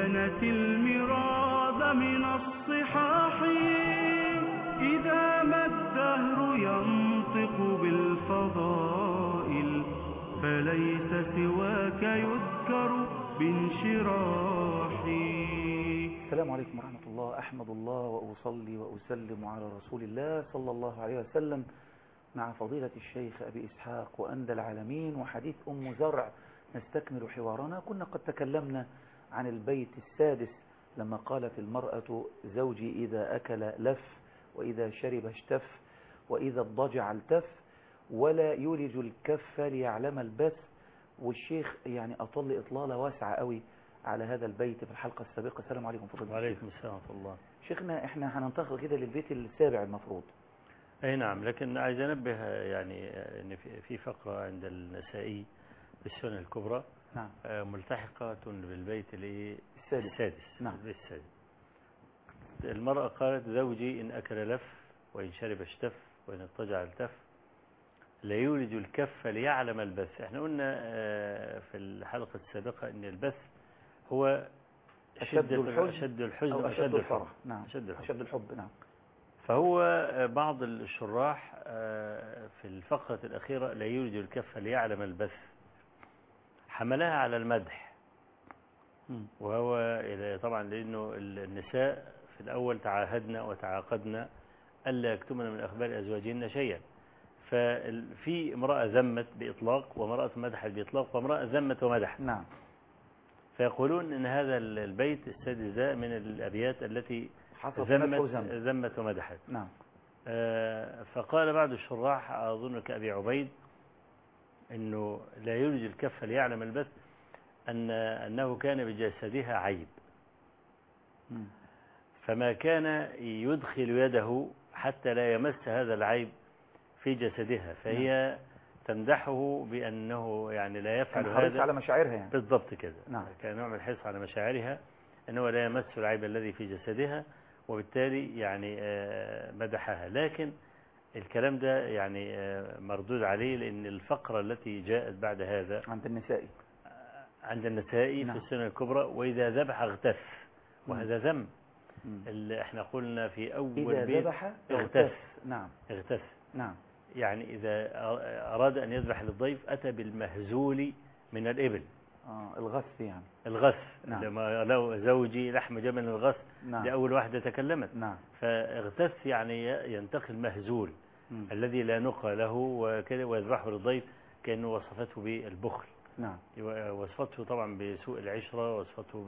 كانت المراد من الصحاح إذا ما الدهر ينطق بالفضائل فليس سواك يذكر بانشراحي. السلام عليكم ورحمة الله. أحمد الله وأصلي وأسلم على رسول الله صلى الله عليه وسلم مع فضيلة الشيخ أبي إسحاق وأندى العالمين وحديث أم زرع. نستكمل حوارنا. كنا قد تكلمنا عن البيت السادس لما قالت المرأة زوجي إذا أكل لف وإذا شرب اشتف وإذا اضطجع التف ولا يولج الكف ليعلم البث. والشيخ يعني أطل إطلالة واسعة قوي على هذا البيت في الحلقة السابقة. السلام عليكم فضيلة الشيخ. وعليكم السلام ورحمة الله. شيخنا احنا هننتقل كده للبيت السابع المفروض. اي نعم، لكن عايز انبه يعني ان في فقرة عند النسائي في السنن الكبرى نعم ملتحقة بالبيت السادس. نعم. البيت السادس. المرأة قالت زوجي إن أكل لف وإن شرب اشتف وإن اضطجع التف لا يولج الكف ليعلم البث. احنا قلنا في الحلقة السابقة ان البث هو أشد الحزن وأشد الفرح. نعم. أشد الحب. نعم. فهو بعض الشراح في الفقرة الأخيرة لا يولج الكف ليعلم البث حملها على المدح، وهو طبعا لأنه النساء في الأول تعاهدنا وتعاقدنا ألا يكتمن من أخبار أزواجهن شيئا. ففي امرأة ذمت بإطلاق وامرأة مدحت بإطلاق وامرأة ذمت ومدحت. نعم. فيقولون إن هذا البيت السادس ده من الأبيات التي ذمت ومدحت. نعم. فقال بعض الشراح أظن كأبي عبيد إنه لا يولج الكف ليعلم البث أنه كان بجسدها عيب، فما كان يدخل يده حتى لا يمس هذا العيب في جسدها، فهي تمدحه بأنه يعني لا يفعل هذا. حريص على مشاعرها يعني. بالضبط كده. نعم. كان نوع من الحرص على مشاعرها أنه لا يمس العيب الذي في جسدها، وبالتالي يعني مدحها. لكن الكلام ده يعني مردود عليه، لأن الفقرة التي جاءت بعد هذا عند النسائي نعم. في السنن الكبرى وإذا ذبح اغتف، وهذا ذم. اللي احنا قلنا في أول إذا بيت ذبح اغتف. نعم. اغتف. نعم. يعني إذا أراد أن يذبح للضيف أتى بالمهزول من الإبل. الغث يعني. الغث. نعم. لما لو زوجي لحم جمل الغث. نعم. دي أول واحدة تكلمت. نعم. فاغتث يعني ينتقل مهزول الذي لا نقى له وكذا ويذبحه للضيف، كأنه وصفته بالبخل. نعم. وصفته طبعا بسوء العشرة، وصفته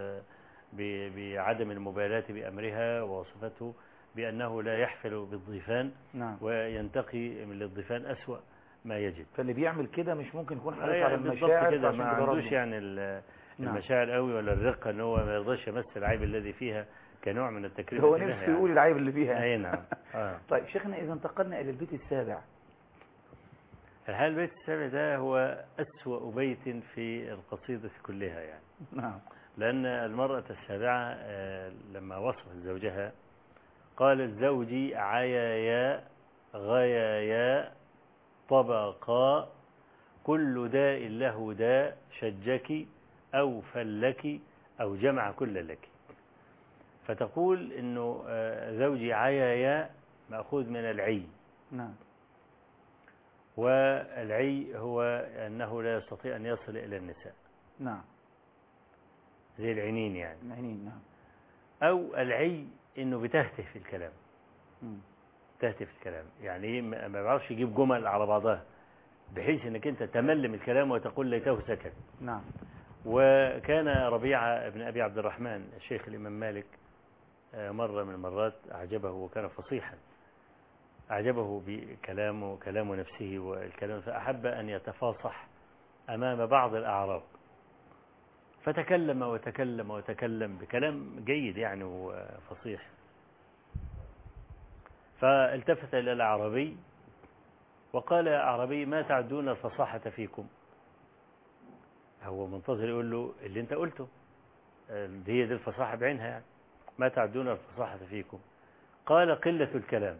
بعدم المبالاة بأمرها، ووصفته بأنه لا يحفل بالضيفان. نعم. وينتقي من الضيفان أسوأ ما يجد. فاللي بيعمل كده مش ممكن يكون حريص يعني على المشاعر كده، ما عندوش يعني المشاعر قوي ولا الرقة ان هو ما يرضاش يمس العيب الذي فيها كنوع من التكريم. هو نفسه يعني يقول العيب اللي فيها. اي نعم. طيب شيخنا، إذا انتقلنا إلى البيت السابع. الحقيقة البيت السابع ده هو أسوأ بيت في القصيدة كلها يعني. نعم. لأن المرأة السابعة لما وصفت زوجها قالت زوجي عيايا غيايا طبقا كل داء له داء شجك أو فلك أو جمع كل لك. فتقول إنه زوجي عيايا مأخوذ من العي. نعم. والعي هو أنه لا يستطيع أن يصل إلى النساء. نعم. زي العنين يعني. العنين. نعم. أو العي إنه بتهته في الكلام. تهته في الكلام يعني ما بيعرفش يجيب جمل على بعضها بحيث انك انت تملم الكلام وتقول ليته سكت. نعم. وكان ربيعة بن أبي عبد الرحمن الشيخ الإمام مالك مرة من المرات أعجبه، وكان فصيحا، أعجبه بكلامه كلام نفسه والكلام، فأحب أن يتفاصح أمام بعض الأعراب، فتكلم وتكلم وتكلم بكلام جيد يعني وفصيح. فالتفت إلى الأعرابي وقال يا أعرابي ما تعدون الفصاحة فيكم؟ هو منتظر يقول له اللي انت قلته، هي دي الفصاحة بعينها يعني. ما تعدون الفصاحة فيكم؟ قال قلة الكلام.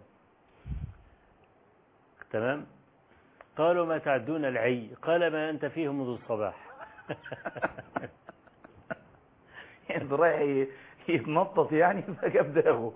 تمام. قالوا ما تعدون العي؟ قال ما أنت فيه منذ الصباح. انت رايح يتنطط يعني فجاب داغه.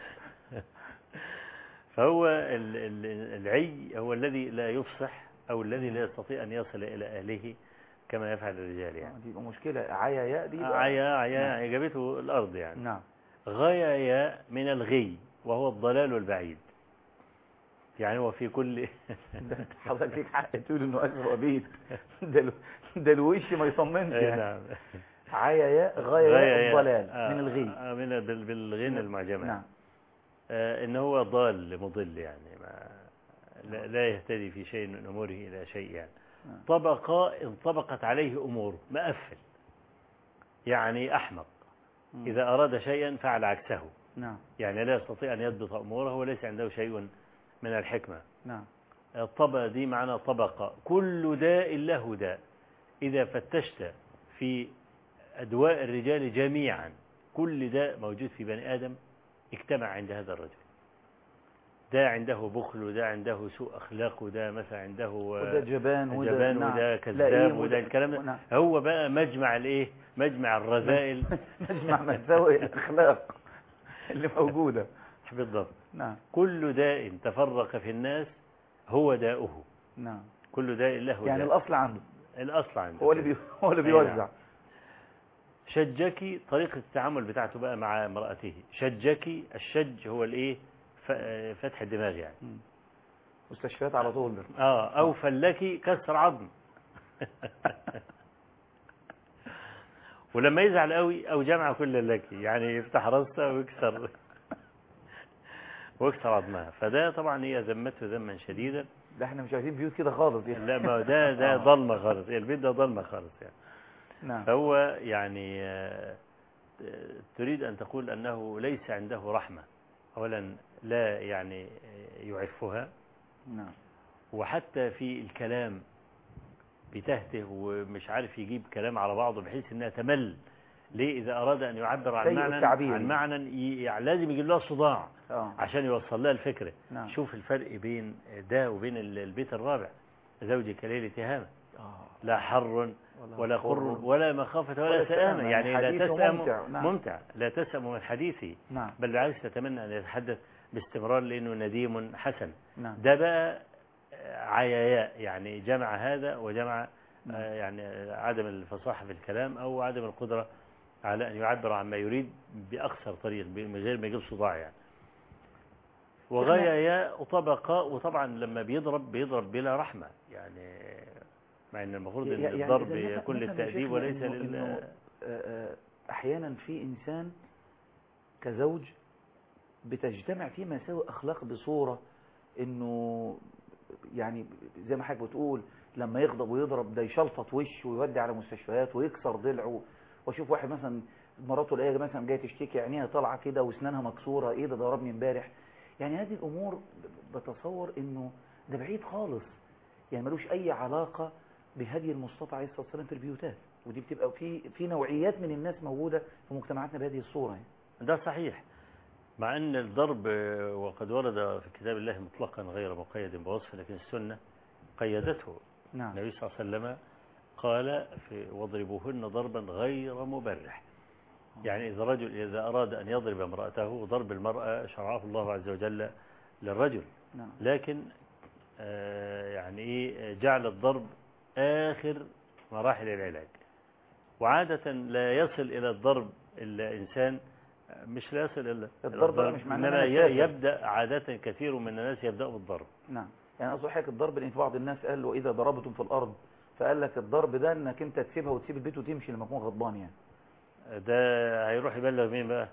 فهو العي هو الذي لا يفصح أو الذي لا يستطيع أن يصل إلى أهله كما يفعل الرجال يعني. دي يبقى مشكلة. عيا ياء دي بقى. عيا جابته الأرض يعني. نعم. غيا ياء من الغي وهو الضلال البعيد، يعني هو في كل حضرتك ليك حق تقول انه أسوأ بيت. ده الوش ما يطمنش يعني. نعم. عيا ياء غيا ياء الضلال من الغي. من بالغين المعجمة. نعم. إن هو ضال مضل يعني، لا يهتدي في شيء من أموره إلى شيء يعني. طبقة انطبقت عليه أمور، مقفل يعني أحمق، إذا أراد شيئا فعل عكسه. نعم. يعني لا يستطيع أن يضبط أموره وليس عنده شيء من الحكمة. نعم. الطبقة دي معنى طبقة، كل داء له داء. إذا فتشت في أدواء الرجال جميعا كل داء موجود في بني آدم اجتمع عند هذا الرجل. ده عنده بخل، وده عنده سوء أخلاق، وده مثلا عنده وده جبان وده كذاب، وده الكلام ده. هو بقى مجمع الايه، مجمع الرذائل مجمع مساوئ الأخلاق اللي موجودة. بالضبط. نعم. كل داء تفرق في الناس هو داؤه. نعم. كل داء له يعني داء. الأصل عنده. الأصل عنده. هو اللي بيوزع. نعم. شجكي طريقة التعامل بتاعته بقى مع امرأته. شجكي، الشج هو الايه، فتح الدماغ يعني. مستشفيات على طول. أو فلكي كسر عظم. ولما يزعل قوي أو جمع كل لك، يعني يفتح راسها ويكسر عظمها. فده طبعا هي ذمته ذما شديدا. ده احنا مش عايزين بيوت كده خالص يعني. لا، ما ده ضلمة خالص، البيت ده ضلمة خالص يعني. نعم. فهو يعني تريد أن تقول أنه ليس عنده رحمة. أولا لا يعني يعفها. نعم. وحتى في الكلام بتهته ومش عارف يجيب كلام على بعضه بحيث انها تمل. ليه؟ اذا اراد ان يعبر عن معنى يعني لازم يجيب لها صداع عشان يوصل لها الفكرة. نعم. شوف الفرق بين ده وبين البيت الرابع. زوجي كليل تهامة، لا حر ولا قر ولا مخافة ولا سآمة. يعني لا تسأم. ممتع. لا تسأم من حديثه. نعم. بل بالعكس تتمنى أن يتحدث باستمرار لأنه نديم حسن. نعم. ده بقى عياياء، يعني جمع هذا وجمع يعني عدم الفصاحة في الكلام أو عدم القدرة على أن يعبر عما يريد بأقصر طريق من غير ما يجيب صداع يعني. وغاية وطبقة. وطبعا لما بيضرب بلا رحمة يعني، مع أن المفروض أن الضرب يكون للتأديب وليس أحيانا في إنسان كزوج بتجتمع فيه مساوئ أخلاق بصورة إنه يعني زي ما حضرتك بتقول لما يغضب ويضرب ده يشلطط وشه ويودي على مستشفيات ويكسر ضلعه. واشوف واحد مثلا مراته الاقيها مثلا جايه تشتكي عينيها طالعه كده واسنانها مكسوره، ايه ده ضربني امبارح. يعني هذه الامور بتصور انه ده بعيد خالص، يعني ملوش اي علاقه بهدي المصطفى عليه الصلاه والسلام في البيوتات. ودي بتبقى في نوعيات من الناس موجوده في مجتمعاتنا بهذه الصوره يعني. ده صحيح. مع أن الضرب وقد ورد في كتاب الله مطلقا غير مقيد بوصف، لكن السنة قيدته. نعم. النبي صلى الله عليه وسلم قال واضربوهن ضربا غير مبرح. يعني إذا رجل إذا أراد أن يضرب امرأته، ضرب المرأة شرعه الله عز وجل للرجل. نعم. لكن يعني إيه، جعل الضرب آخر مراحل العلاج. وعادة لا يصل إلى الضرب الإنسان، مش لا يصل إلا الضرب مش معناه يبدأ عادة كثير من الناس يبدأوا بالضرب. نعم. يعني أصبح حضرتك الضرب، لأن في بعض الناس قال له إذا ضربتم في الأرض، فقال لك الضرب ده إنك أنت تسيبها وتسيب البيت وتمشي لما تكون غضبان يعني. ده هيروح يبلغ مين بقى؟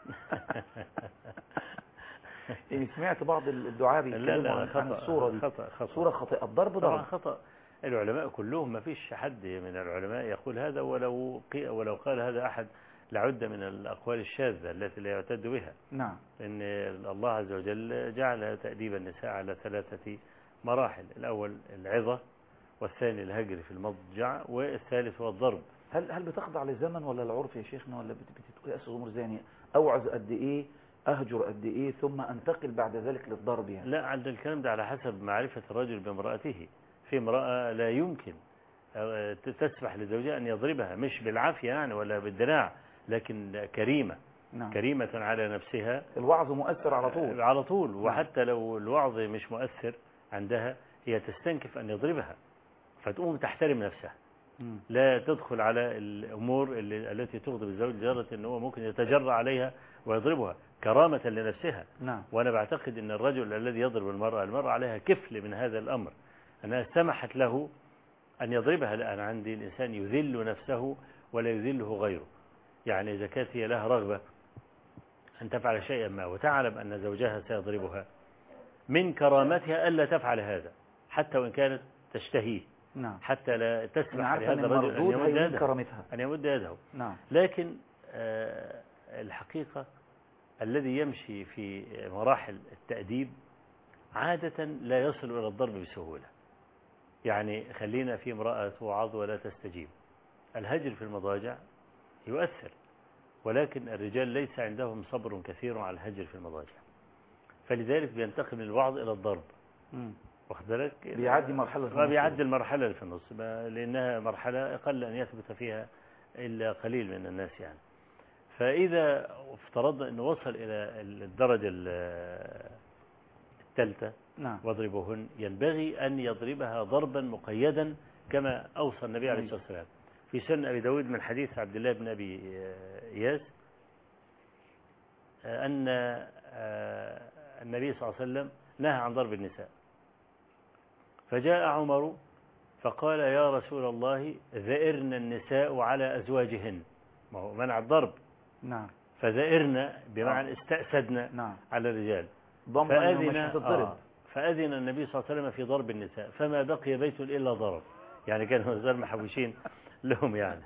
يعني سمعت بعض الدعاء بيتكلموا عن الصورة دي. خطأ. صورة خاطئة. الضرب ضرب. خطأ. العلماء كلهم ما فيش حد من العلماء يقول هذا، ولو قال هذا أحد لعد من الأقوال الشاذة التي لا يعتد بها. نعم. إن الله عز وجل جعل تأديب النساء على 3 مراحل. الأول العظة، والثاني الهجر في المضجع، والثالث هو الضرب. هل بتخضع للزمن ولا العرف يا شيخنا، ولا بتتقاس الأمور زي يعني أوعظ قد إيه، أهجر قد إيه، ثم أنتقل بعد ذلك للضرب يعني؟ لا، عند الكلام ده على حسب معرفة الرجل بامرأته. في امرأة لا يمكن تسمح لزوجها أن يضربها، مش بالعافية يعني ولا بالدراع، لكن كريمة. نعم. كريمة على نفسها. الوعظ مؤثر على طول. على طول. وحتى لو الوعظ مش مؤثر عندها هي تستنكف أن يضربها، فتقوم تحترم نفسها. لا تدخل على الأمور التي تغضب الزوج لدرجة أنه هو ممكن يتجرأ عليها ويضربها كرامة لنفسها. نعم. وأنا بعتقد أن الرجل الذي يضرب المرأة عليها كفل من هذا الأمر، أنها سمحت له أن يضربها. لا، أنا عندي الإنسان يذل نفسه ولا يذله غيره. يعني إذا كانت هي لها رغبة أن تفعل شيئا ما وتعلم أن زوجها سيضربها، من كرامتها ألا تفعل هذا حتى وإن كانت تشتهيه. نعم. حتى لا تسمح لهذا الرجل أن يمد يده. نعم. لكن الحقيقة الذي يمشي في مراحل التأديب عادة لا يصل إلى الضرب بسهولة. يعني خلينا في امرأة توعظ ولا تستجيب. الهجر في المضاجع يؤثر، ولكن الرجال ليس عندهم صبر كثير على الهجر في المضاجع، فلذلك بينتقل من الوعظ إلى الضرب. واخد بالك؟ بيعدي المرحلة اللي في النص، لأنها مرحلة أقل أن يثبت فيها إلا قليل من الناس يعني. فإذا افترضنا أنه وصل إلى الدرجة الثالثة، نعم، واضربوهن، ينبغي أن يضربها ضربا مقيدا كما أوصى النبي عليه الصلاة والسلام في سنن أبي داود من حديث عبد الله بن أبي إياس أن النبي صلى الله عليه وسلم نهى عن ضرب النساء، فجاء عمر فقال يا رسول الله ذئرن النساء على أزواجهن، ما هو منع الضرب. نعم. فذئرن بمعنى استأسدنا نعم. على الرجال. فأذن النبي صلى الله عليه وسلم في ضرب النساء، فما بقي بيت إلا ضرب، يعني كانوا الرجال محوشين لهم يعني.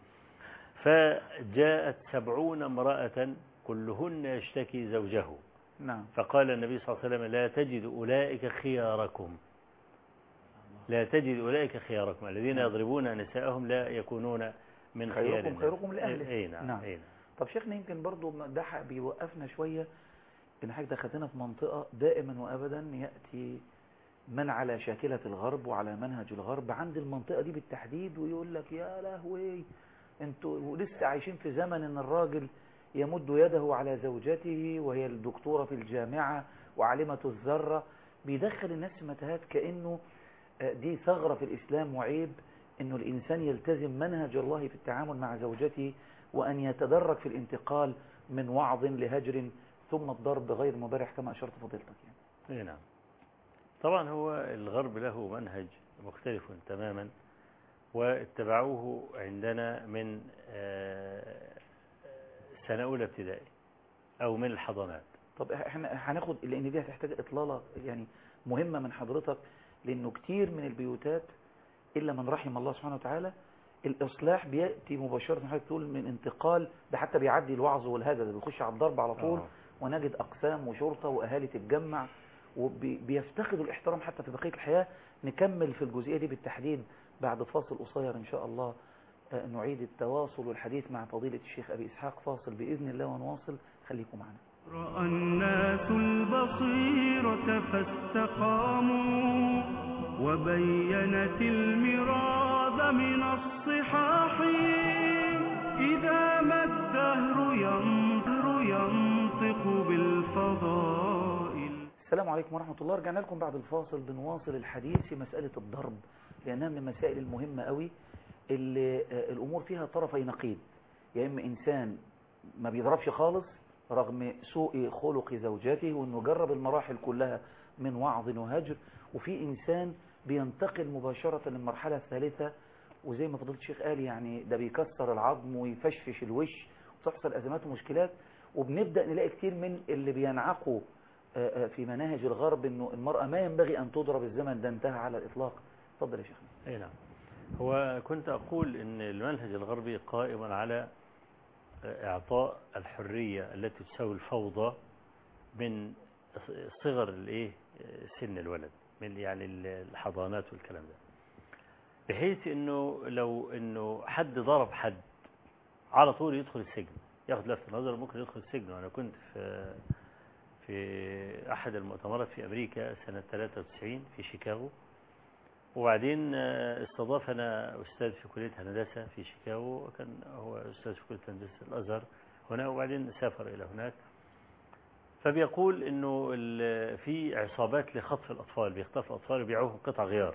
فجاءت 70 امرأة كلهن يشتكي زوجه. نعم. فقال النبي صلى الله عليه وسلم لا تجد أولئك خياركم، لا تجد أولئك خياركم، الذين يضربون نساءهم لا يكونون من خيركم لأهله. أي نعم. نعم. أي نعم. طب شيخنا يمكن برضو ده بيوقفنا شوية، إن حضرتك دخلتنا في منطقة دائما وأبدا يأتي من على شاكلة الغرب وعلى منهج الغرب عند المنطقة دي بالتحديد، ويقول لك يا لهوي انتوا لسه عايشين في زمن ان الراجل يمد يده على زوجته وهي الدكتورة في الجامعة وعالمة الذرة. بيدخل الناس في متاهات كأنه دي ثغرة في الإسلام وعيب انه الإنسان يلتزم منهج الله في التعامل مع زوجته، وأن يتدرج في الانتقال من وعظ لهجر ثم الضرب غير مبرح كما أشرت فضيلتك يعني. نعم. طبعا هو الغرب له منهج مختلف تماما واتبعوه عندنا من سنة أولى ابتدائي أو من الحضانات. طب احنا هناخد، لأن دي هتحتاج إطلالة يعني مهمة من حضرتك، لأنه كتير من البيوتات إلا من رحم الله سبحانه وتعالى الإصلاح بيأتي مباشرة، حضرتك تقول من انتقال ده، حتى بيعدي الوعظ والهدى ده بيخش على الضرب على طول. ونجد أقسام وشرطة وأهالي تتجمع وبيفتقدوا الاحترام حتى في بقية الحياة. نكمل في الجزئية دي بالتحديد بعد فاصل قصير إن شاء الله. نعيد التواصل والحديث مع فضيلة الشيخ أبي إسحاق، فاصل بإذن الله ونواصل، خليكم معنا. رأى الناس البصيرة فاستقاموا وبينت المراد من الصحاح إذا ما الدهر ينطق بالفضائل. السلام عليكم ورحمة الله. رجعنا لكم بعد الفاصل، بنواصل الحديث في مسألة الضرب، لأنها من المسائل المهمة قوي اللي الأمور فيها طرفي نقيض. يا إما إنسان ما بيضربش خالص رغم سوء خلق زوجته وإنه جرب المراحل كلها من وعظ وهجر، وفي إنسان بينتقل مباشرة للمرحلة الثالثة، وزي ما فضلت الشيخ قال يعني ده بيكسر العظم ويفشفش الوش وتحصل أزمات ومشكلات. وبنبدأ نلاقي كتير من اللي بينعقوا في مناهج الغرب إنه المرأة ما ينبغي أن تضرب، الزمن ده انتهى على الإطلاق. اتفضل يا شيخنا. أي نعم. هو كنت أقول إن المنهج الغربي قائم على إعطاء الحرية التي تساوي الفوضى من صغر سن الولد، من يعني الحضانات والكلام ده، بحيث إنه لو إنه حد ضرب حد على طول يدخل السجن، ياخد لفت نظر ممكن يدخل السجن. وأنا كنت في أحد المؤتمرات في أمريكا سنة 93 في شيكاغو، وبعدين استضافنا أستاذ في كلية هندسة في شيكاغو، وكان هو أستاذ في كلية هندسة الأزهر هنا، وبعدين سافر إلى هناك. فبيقول إنه في عصابات لخطف الأطفال، بيخطفوا الأطفال وبيبيعوهم قطع غيار.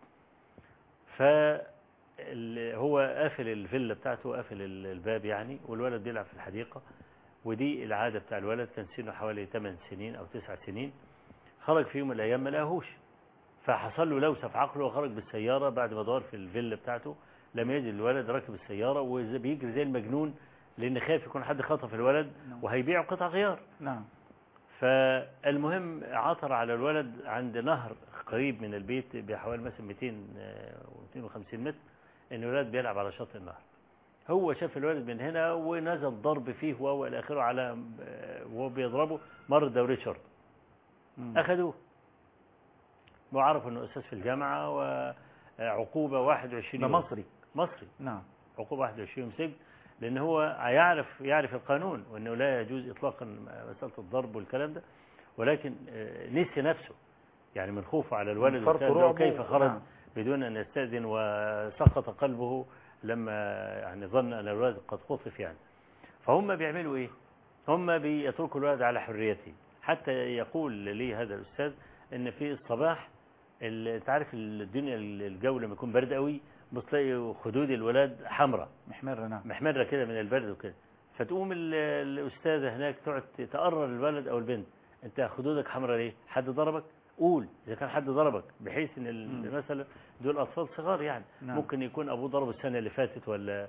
فهو قافل الفيلا بتاعته، قافل الباب يعني، والولد بيلعب في الحديقة، ودي العادة بتاع الولد. كان سنه حوالي 8 سنين أو 9 سنين. خرج في يوم من الأيام ما لقاهوش، فحصل له لوسة في عقله وخرج بالسيارة بعد ما دور في الفيلا بتاعته، لم يجد الولد، راكب السيارة وبيجري زي المجنون لأن خايف يكون حد خطف الولد وهيبيعه قطع غيار. نعم. فالمهم عثر على الولد عند نهر قريب من البيت بحوالي مثلا 200 و 250 متر، ان الولد بيلعب على شاطئ النهر. هو شاف الولد من هنا ونزل ضرب فيه والى اخره، على وهو بيضربه مر دوري شرطه. اخذوه وعرفوا انه استاذ في الجامعه، وعقوبه 21 يوم. ده مصري. نعم. عقوبه 21 يوم سجن، لأن هو يعرف القانون وأنه لا يجوز إطلاقا مسألة الضرب والكلام ده، ولكن نسي نفسه يعني من خوفه على الولد كيف خرج بدون أن يستأذن، وسقط قلبه لما يعني ظن أن الولد قد خطف يعني. فهم بيعملوا إيه؟ هم بيتركوا الولد على حريته، حتى يقول لي هذا الأستاذ أن في الصباح تعرف الدنيا الجو لما يكون برد قوي بتلاقي خدود الولاد حمراء محمرة. نعم. محمرة كده من البرد وكده. فتقوم الأستاذة هناك تقعد تقرر الولد أو البنت، أنت خدودك حمراء ليه؟ حد ضربك؟ قول إذا كان حد ضربك، بحيث إن مثلا دول أطفال صغار يعني. نعم. ممكن يكون أبوه ضربه السنة اللي فاتت، ولا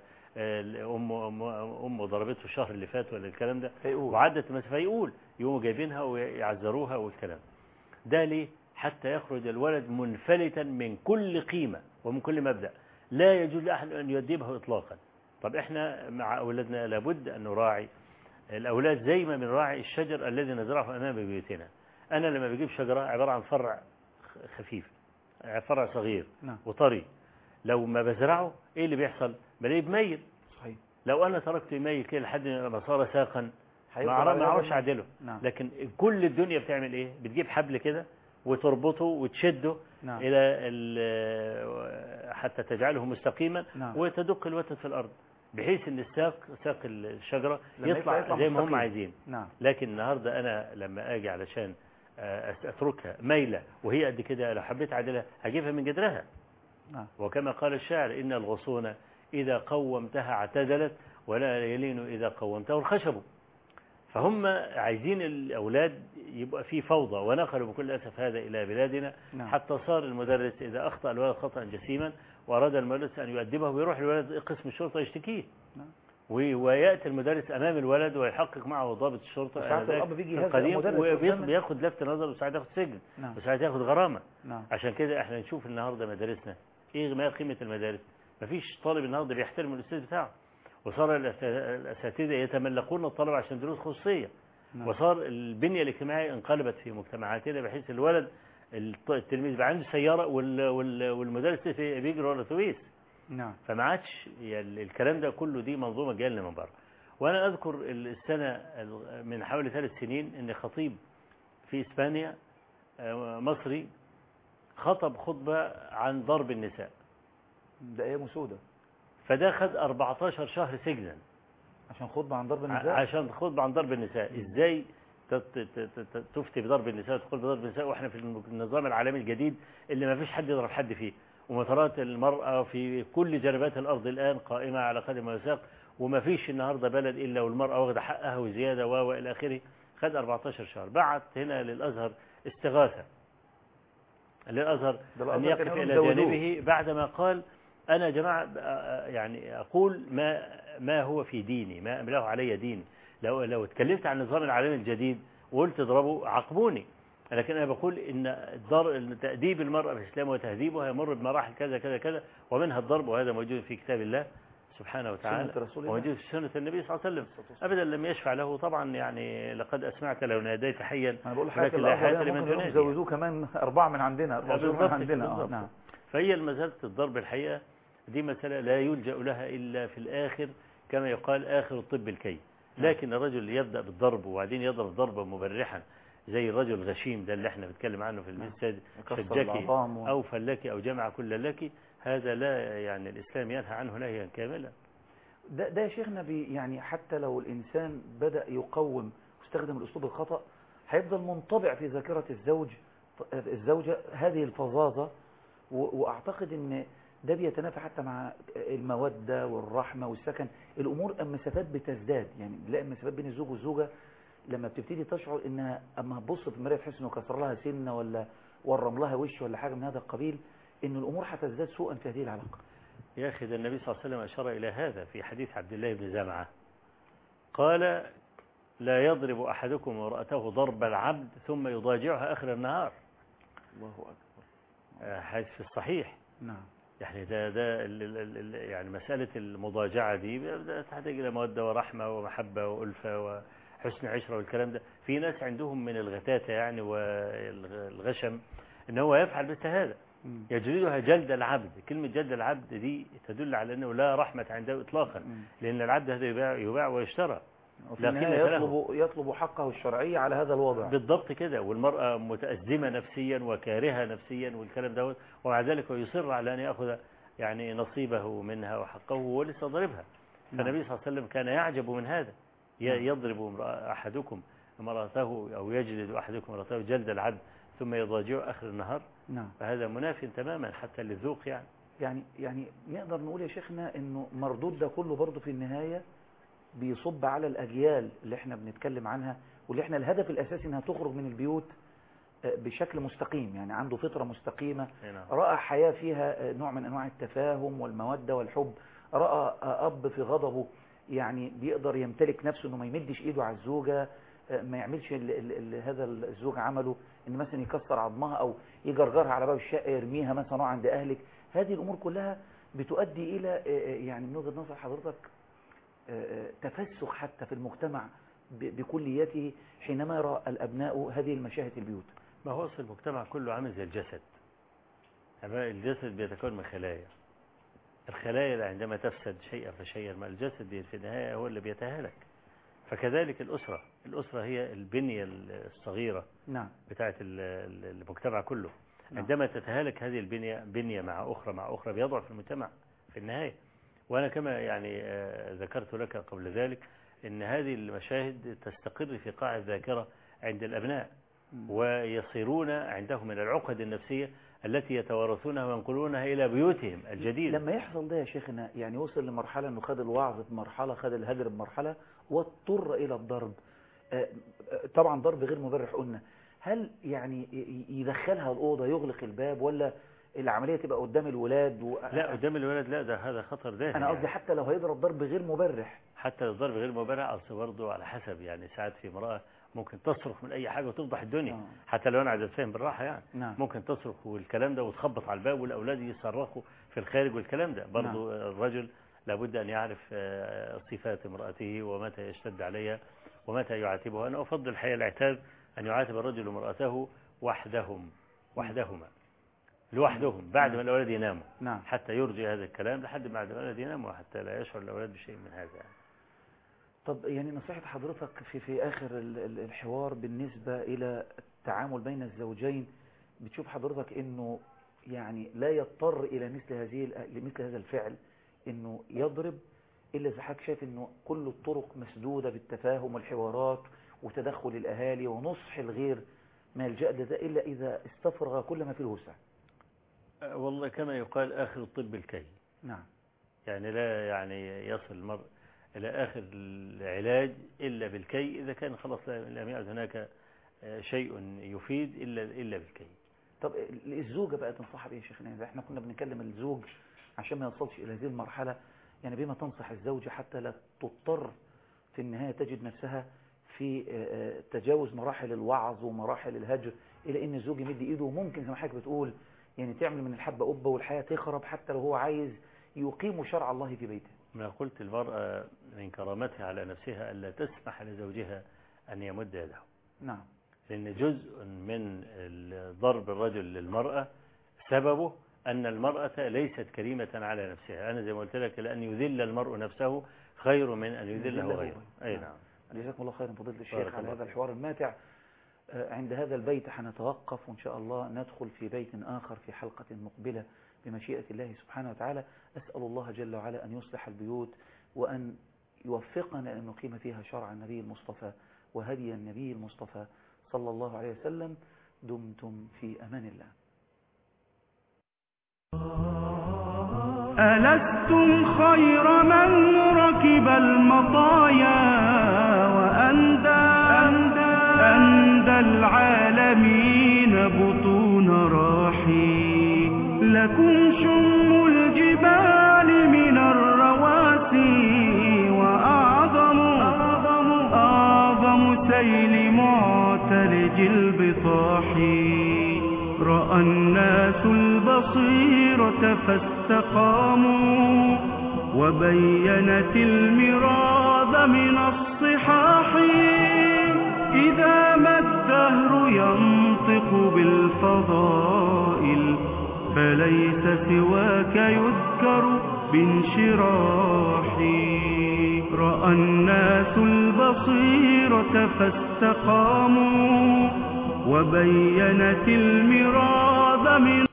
أمه ضربته الشهر اللي فات، ولا الكلام ده، وعدت المسافة، فيقول يقوموا جايبينها ويعذروها والكلام ده. ليه؟ حتى يخرج الولد منفلتا من كل قيمة ومن كل مبدأ، لا يجوز لأحد أن يؤدبه إطلاقا. طب إحنا مع أولادنا لابد أن نراعي الأولاد زي ما بنراعي الشجر الذي نزرعه أمام بيوتنا. أنا لما بجيب شجرة عبارة عن فرع خفيف، فرع صغير وطري، لو ما بزرعه إيه اللي بيحصل؟ بلاقيه بميل. صحيح. لو أنا تركته يميل كده لحد ما صار ساقا ما أعرفش أعدله. لكن كل الدنيا بتعمل إيه؟ بتجيب حبل كده وتربطه وتشده إلى حتى تجعله مستقيما، وتدق الوتد في الأرض، بحيث ان ساق الشجرة يطلع زي ما هم عايزين. لكن النهاردة أنا لما أجي علشان أتركها ميلة وهي قد كده، لو حبيت أعدلها هجيبها من جدرها. وكما قال الشاعر: إن الغصون إذا قومتها اعتدلت، ولا يلين إذا قومته الخشب. فهم عايزين الأولاد يبقى فيه فوضى، ونقلوا بكل أسف هذا إلى بلادنا. حتى صار المدرس إذا أخطأ الولد خطأ جسيما وأراد المدرس أن يؤدبه، ويروح الولد قسم الشرطة يشتكيه، ويأتي المدرس أمام الولد ويحقق معه ضابط الشرطة القديم، وبياخد لفت نظر، وساعات ياخد سجن، وساعات ياخد غرامة. عشان كده احنا نشوف النهاردة مدارسنا ايه ما قيمة المدارس. مفيش طالب النهاردة بيحترم الأستاذ بتاعه، وصار الأساتذة يتملقون الطلبة عشان دروس خصوصية. وصار البنية الاجتماعية انقلبت في مجتمعاتنا، بحيث الولد التلميذ بقى عنده سيارة والمدرس بيجري ورا الاتوبيس. فما عادش الكلام ده كله، دي منظومة جايه لنا من بره. وانا اذكر السنة من حوالي 3 سنين ان خطيب في اسبانيا مصري خطب خطبة عن ضرب النساء. ده ايه مسودة؟ فده خد 14 شهر سجنا عشان خطبة عن ضرب النساء. عشان خطبة عن ضرب النساء. ازاي تفتي بضرب النساء وتقول بضرب النساء واحنا في النظام العالمي الجديد اللي ما فيش حد يضرب حد فيه، ومطارات المرأة في كل جنبات الأرض الآن قائمة على قدم وساق، وما فيش النهاردة بلد إلا والمرأة واخدة حقها وزيادة وإلى آخره. خد 14 شهر. بعت هنا للأزهر استغاثة للأزهر أن يقف إلى جانبه، بعدما قال: أنا يا جماعة يعني أقول ما هو في ديني، ما أملاه علي ديني. لو اتكلمت عن النظام العالمي الجديد وقلت اضربوا عاقبوني، لكن أنا بقول إن تأديب المرأة في الإسلام وتهذيبها يمر بمراحل كذا كذا كذا، ومنها الضرب، وهذا موجود في كتاب الله سبحانه وتعالى، وموجود في سنة النبي صلى الله عليه وسلم. أبدا لم يشفع له طبعا. يعني لقد أسمعت لو ناديت حيا، أنا بقول حاجة لمن تنادي. يزودوه كمان 4 من عندنا، 4 من عندنا. نعم. فهي مسألة الضرب الحقيقة دي مسألة لا يلجأ لها إلا في الآخر، كما يقال: آخر الطب الكي. لكن الرجل يبدأ بالضرب وبعدين يضرب ضربا مبرحا زي الرجل الغشيم ده اللي احنا بنتكلم عنه في المسجد، شجكي أو فلكي أو جمع كل لك، هذا لا يعني الإسلام ينهى عنه نهيا كاملا. ده يا شيخنا يعني حتى لو الإنسان بدأ يقوم واستخدم الأسلوب الخطأ هيفضل منطبع في ذاكرة الزوجة هذه الفظاظة، وأعتقد أن ده بيتنافى حتى مع المودة والرحمة والسكن. الأمور المسافات بتزداد، يعني نلاقي المسافات بين الزوج والزوجة لما بتبتدي تشعر انها اما هتبص في المرايه تحس انه كسر لها سنه ولا ورم لها وش ولا حاجه من هذا القبيل، ان الامور هتزداد سوءا في هذه العلاقه. يا اخي ده النبي صلى الله عليه وسلم اشار الى هذا في حديث عبد الله بن زمعه، قال: لا يضرب احدكم امراته ضرب العبد ثم يضاجعها اخر النهار. الله اكبر. حديث في الصحيح. نعم. يعني ده يعني مساله المضاجعه دي تحتاج الى موده ورحمه ومحبه والفه وحسن عشره والكلام ده. في ناس عندهم من الغتاتة يعني والغشم ان هو يفعل مثل هذا، يجلدها جلد العبد. كلمة جلد العبد دي تدل على انه لا رحمة عنده اطلاقا، لان العبد هذا يباع ويشترى، يطلب حقه الشرعي على هذا الوضع. بالضبط كده. والمرأة متأزمة نفسيا وكارهة نفسيا والكلام ده، ومع ذلك يصر على ان يأخذ يعني نصيبه منها وحقه ولسه ضربها. فالنبي صلى الله عليه وسلم كان يعجب من هذا. يضرب أحدكم امرأته أو يجلد أحدكم امرأته جلد العبد ثم يضاجعه آخر النهار. نعم. فهذا مناف تماما حتى للذوق يعني نقدر نقول يا شيخنا إنه مردود ده كله برضه في النهاية بيصب على الأجيال اللي احنا بنتكلم عنها، واللي احنا الهدف الأساسي إنها تخرج من البيوت بشكل مستقيم، يعني عنده فطرة مستقيمة، رأى حياة فيها نوع من أنواع التفاهم والمودة والحب، رأى أب في غضبه يعني بيقدر يمتلك نفسه انه ما يمدش ايده على الزوجة، ما يعملش اللي هذا الزوج عمله، ان مثلا يكسر عظمها او يجرجرها على باب الشقة يرميها مثلا عند اهلك. هذه الامور كلها بتؤدي الى يعني من وجهة نظر حضرتك تفسخ حتى في المجتمع بكليته حينما يرى الابناء هذه المشاهد البيوت. ما هو المجتمع كله عامل زي الجسد. الجسد بيتكون من خلايا، الخلايا عندما تفسد شيئا فشيئا ما الجسد في النهاية هو اللي بيتهالك. فكذلك الأسرة هي البنية الصغيرة بتاعت المجتمع كله. عندما تتهالك هذه بنية مع أخرى بيضعف المجتمع في النهاية. وأنا كما يعني ذكرت لك قبل ذلك أن هذه المشاهد تستقر في قاع الذاكرة عند الأبناء، ويصيرون عندهم من العقد النفسية التي يتوارثونها وينقلونها إلى بيوتهم الجديدة. لما يحصل ده يا شيخنا يعني وصل لمرحلة أنه خد الوعظ بمرحلة، خد الهجر بمرحلة، واضطر إلى الضرب، طبعا ضرب غير مبرح قلنا، هل يعني يدخلها الأوضة يغلق الباب ولا العملية تبقى قدام الولاد لا قدام الولاد لا، ده هذا خطر ده. أنا قصدي حتى لو هيضرب ضرب غير مبرح، حتى لو ضرب غير مبرح أصل برضه على حسب، يعني ساعات في امرأة ممكن تصرخ من أي حاجة وتفضح الدنيا. حتى لو أنا عايز أتفهم بالراحة يعني. ممكن تصرخ والكلام ده وتخبط على الباب والأولاد يصرخوا في الخارج والكلام ده برضه. الرجل لابد أن يعرف صفات امرأته ومتى يشتد عليها ومتى يعاتبها. أنا أفضل الحقيقة العتاب أن يعاتب الرجل ومرأته وحدهما لوحدهم بعد ما الأولاد يناموا. حتى يرجي هذا الكلام لحد بعد الأولاد يناموا، حتى لا يشعر الأولاد بشيء من هذا يعني. طب يعني نصيحة حضرتك في آخر الحوار بالنسبة إلى التعامل بين الزوجين، بتشوف حضرتك إنه يعني لا يضطر إلى مثل هذا الفعل إنه يضرب، إلا إذا حضرتك شايف إنه كل الطرق مسدودة بالتفاهم والحوارات وتدخل الأهالي ونصح الغير ما يلجأ لذا إلا إذا استفرغ كل ما في الوسع. والله كما يقال آخر الطب الكي. يعني لا يعني يصل المرء إلى آخر العلاج إلا بالكي، إذا كان خلاص لم يعد هناك شيء يفيد إلا بالكي. طب الزوجة بقى تنصحها بإيه يا شيخنا؟ إذا احنا كنا بنتكلم الزوج عشان ما يوصلش إلى هذه المرحلة، يعني بما تنصح الزوجة حتى لا تضطر في النهاية تجد نفسها في تجاوز مراحل الوعظ ومراحل الهجر إلى إن الزوج يمد إيده، وممكن زي ما حضرتك بتقول يعني تعمل من الحبة قبة والحياة تخرب حتى لو هو عايز يقيم شرع الله في بيته. ما قلت المرأة من كرامتها على نفسها ألا تسمح لزوجها أن يمد يده. لأن جزء من ضرب الرجل للمرأة سببه أن المرأة ليست كريمة على نفسها. أنا زي ما قلت لك لأن يذل المرء نفسه خير من أن يذله غيره. أي نعم. جزاكم الله خيرا فضيلة الشيخ على هذا الحوار الماتع. عند هذا البيت حنتوقف وإن شاء الله ندخل في بيت آخر في حلقة مقبلة بمشيئة الله سبحانه وتعالى. أسأل الله جل وعلا أن يصلح البيوت وأن يوفقنا أن نقيم فيها شرع النبي المصطفى وهدي النبي المصطفى صلى الله عليه وسلم. دمتم في أمان الله. ألستم خير من ركب المطايا أندى العالمين بطون راحي. لكم شم الجبال من الرواسي وأعظم سيل معتلج البطاح. رأى الناس البصيرة فاستقاموا وبينت المراد من الصحاح. إذا ما الدهر ينطق بالفضائل فليس سواك يذكر بانشراحي. رأى الناس البصيرة فاستقاموا وبينت المراد من